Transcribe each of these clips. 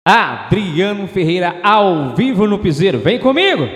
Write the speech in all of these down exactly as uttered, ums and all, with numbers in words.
Adriano Ferreira ao vivo no Piseiro. Vem comigo!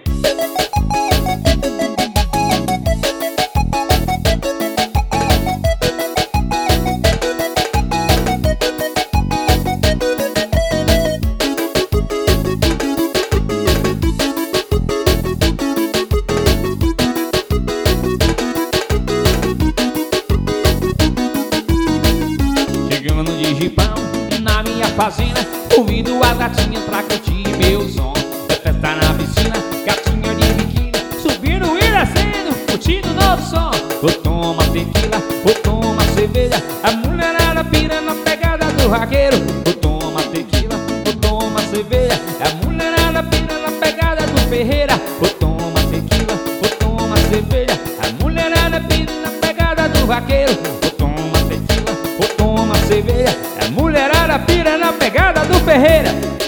Chegando de jipão na minha fazenda, convido as gatinhas pra curtir meu som. É festa na piscina, gatinha de biquíni, subindo e descendo, curtindo novo som. Ou toma tequila, ou toma cerveja, a mulherada pira na pegada do raqueiro. Ou toma tequila, ou toma cerveja, a mulherada pira na pegada do Ferreira. Ou toma tequila, ou toma cerveja, a mulherada pira na pegada do vaqueiro. Ou toma tequila, ou toma cerveja, a mulherada pira na pegada do Ferreira.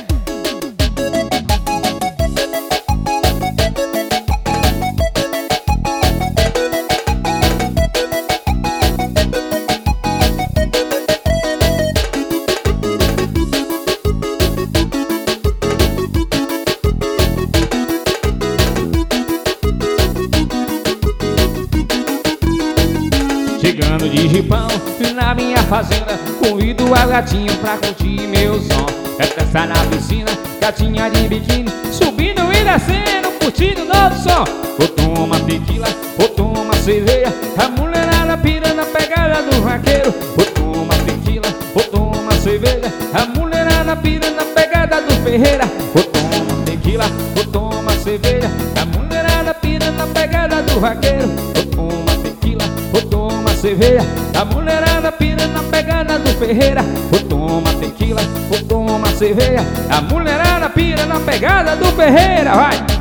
Chegando de jipão na minha fazenda, convido as gatinhas pra curtir meu som. É festa na piscina, gatinha de biquíni, subindo e descendo, curtindo novo som. Ou toma tequila, ou toma cerveja, a mulherada pira na pegada do vaqueiro. Ou toma tequila, ou toma cerveja, a mulherada pira na pegada do Ferreira. Ou toma tequila, ou toma cerveja, a mulherada pira na pegada do vaqueiro. Ou toma tequila, ou toma cerveja, a mulherada pira na pegada do Ferreira. Ou toma tequila, ou toma cerveja, a mulherada pira na pegada do Ferreira. Vai!